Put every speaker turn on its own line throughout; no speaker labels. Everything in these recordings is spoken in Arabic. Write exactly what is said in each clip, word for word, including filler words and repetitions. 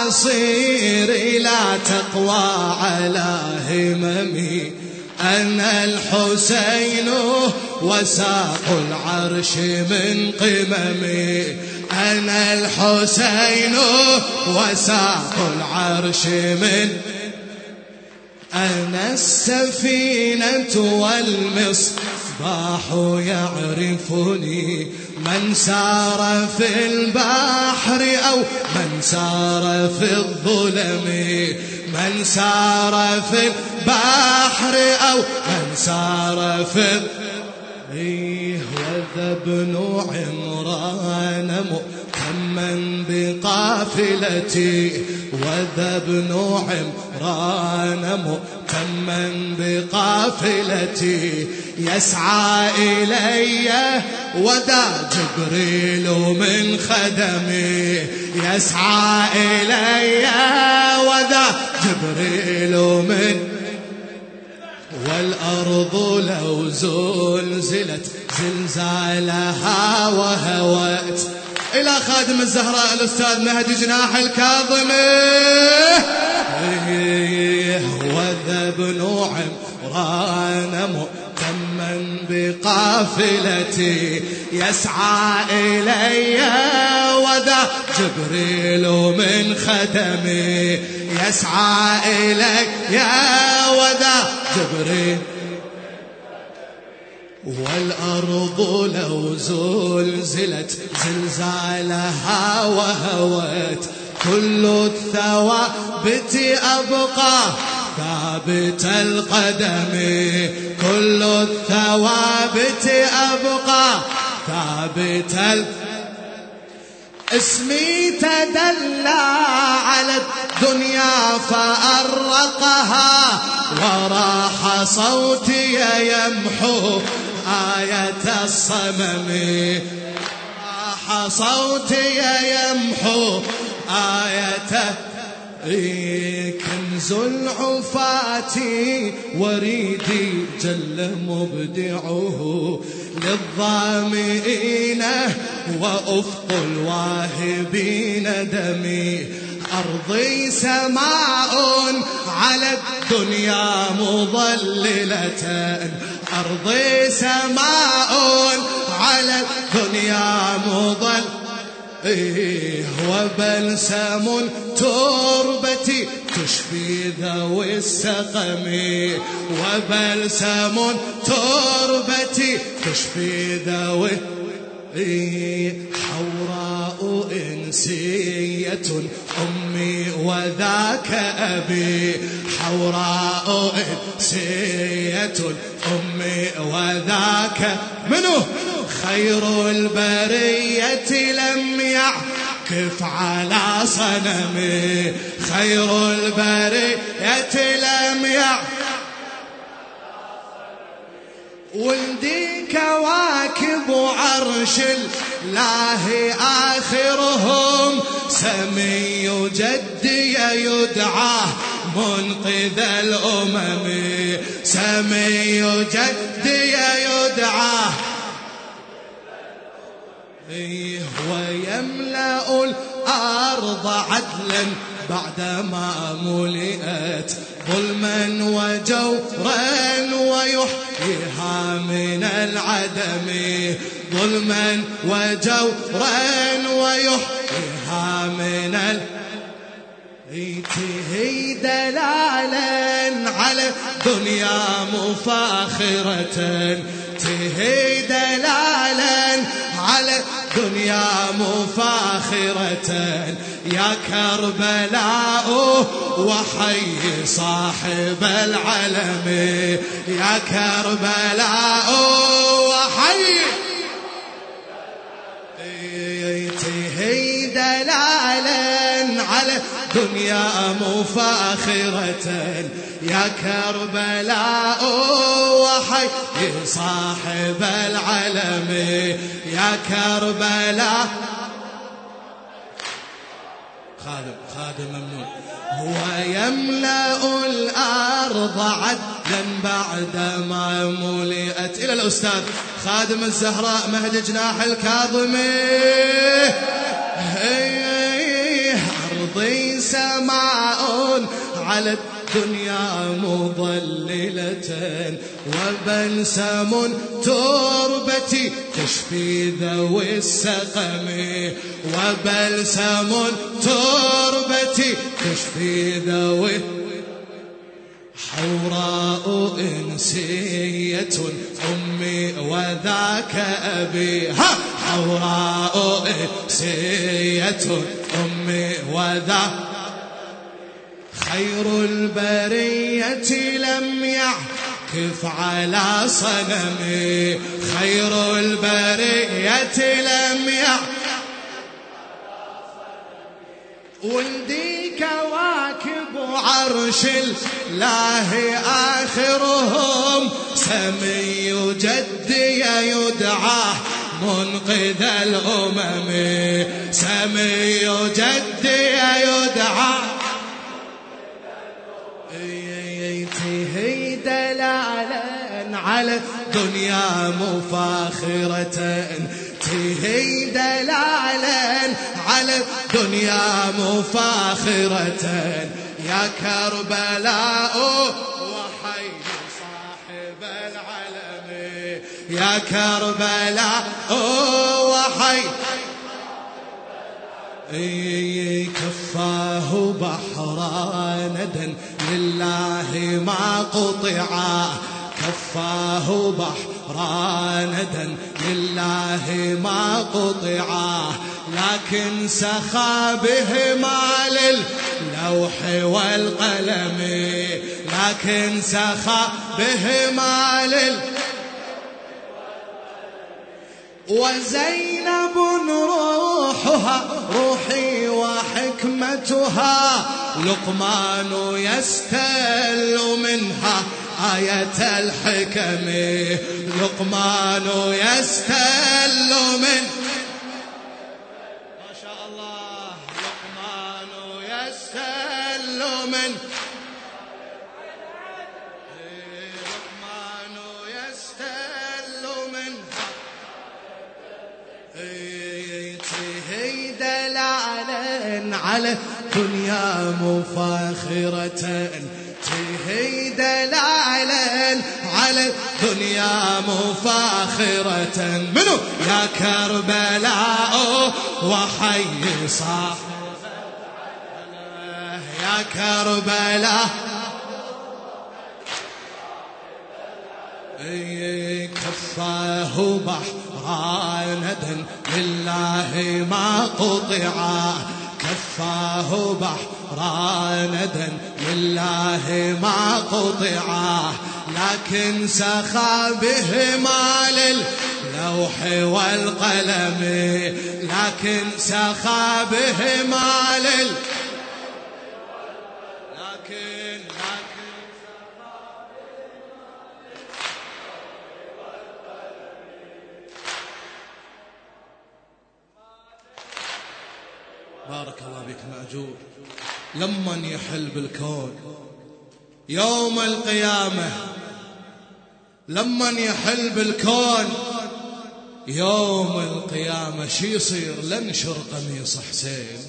أصير إلى تقوى على هممي. أنا الحسين وساق العرش من قممي. أنا الحسين وساق العرش من. أنا السفينة والمصباح يعرفني من سار في البحر أو من سار في الظلم. من سار في البحر أو من سار في. وذا ابن عمران مؤتما بقافلتي. وذا ابن عمران مؤتما بقافلتي. يسعى إلي وذا جبريل من خدمي. يسعى إلي وذا جبريل من. والأرض لو زلزلت زلزالها وهوت. إلى خادم الزهراء الأستاذ مهدي جناح الكاظمي. وذا ابن عمران مؤتما بقافلتي. يسعى إلي وذا جبريل من خدمي. يسعى إلي وذا جبريل. والأرض لو زلزلت زلزالها وهوت. كل الثوابت أبقى ثابت القدم. كل الثوابت أبقى ثابت القدم. اسمي تدلى على الدنيا فأرقها. وراح صوتي يمحو آية الصمم. راح صوتي يمحو آية. كنز العفاة وريدي جل مبدعه للظامئين وأفق الواهبين دمي. أرضي سماء على الدنيا مضللة. أرضي سماء على الدنيا مضللة. وبلسم تربتي تشفي ذوي السقم. وبلسم تربتي تشفي ذوي. حوراء إنسية أمي وذاك أبي. حوراء إنسية أمي وذاك منه. خير البرية لم يعكف على صنمي. خير البرية لم يعكف. ولدي كواكب عرش الله آخرهم. سمي جدي يدعى منقذ الأمم. سمي جدي يدعى. ويملأ الأرض عدلا بعدما ملئت ظلما وجورا ويحييها من العدم. ظلما وجورا ويحييها من العدم. هي دلالا على الدنيا مفاخرة. تهي دلالا على الدنيا مفاخرة. يا كربلاء وحي صاحب العلم. يا كربلاء وحي. تهي دلالا على الدنيا مفاخرة. يا كربلاء وحي صاحب العلم. يا كربلاء. خادم خادم ممنون. هو يملأ الأرض عدلا بعدما ملئت. إلى الأستاذ خادم الزهراء مهدي جناح الكاظمي. تمضي سماء على الدنيا مضللة وبلسم تربتي تشفي ذوي السقم وبلسم تربتي تشفي ذوي حوراء إنسية أمي وذاك أبي ها حوراء إنسية أمي وذاك خير البرية لم يعكف على صنمي خير البرية لم يعكف ولدي كواكب عرش الله آخرهم سمي جدي يدعى منقذ الأمم سمي جدي يدعى هي دلالا على الدنيا مفاخرة تهي دلالا على الدنيا مفاخرة يا كربلاء وحي صاحب العلم يا كربلاء وحي كفاه بحر ندى لله ما قطعا كفاه بحر ندى لله ما قطعا لكن سخى بهما للوح والقلم لكن سخى بهما للوح وزينب روحها روحي وحكمتها لقمان يستل منها آية الحكم لقمان يستل من ما شاء الله لقمان يستل من لقمان يستل منها تهي دلالا على الدنيا مفاخرة تهي دلالا على الدنيا مفاخرة منو يا كربلاء وحي صاحب يا كربلاء كفاه بحر ندى لله ما قطعا كفاه بحر ندى لله ما قطعا لكن سخى بهما للوح والقلم لكن سخى بهما لل لكن بارك الله بك مأجور. لمن يحل بالكون يوم القيامة لمن يحل بالكون يوم القيامة شي يصير؟ لنشر قميص حسين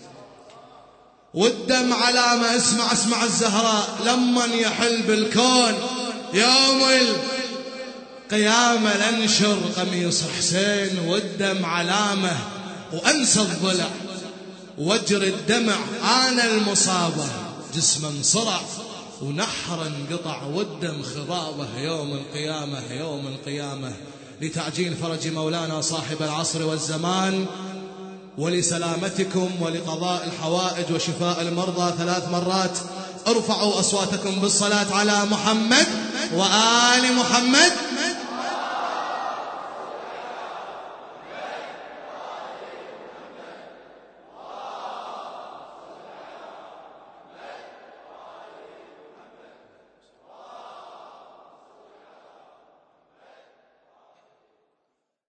والدم علامة. اسمع اسمع الزهراء لمن يحل بالكون يوم القيامة لنشر قميص حسين والدم علامة وأنسى الضلع واجري الدمع آن المصابة جسما صرع ونحرا قطع والدم خضابه يوم القيامة يوم القيامة. لتعجيل فرج مولانا صاحب العصر والزمان ولسلامتكم ولقضاء الحوائج وشفاء المرضى ثلاث مرات ارفعوا أصواتكم بالصلاة على محمد وآل محمد.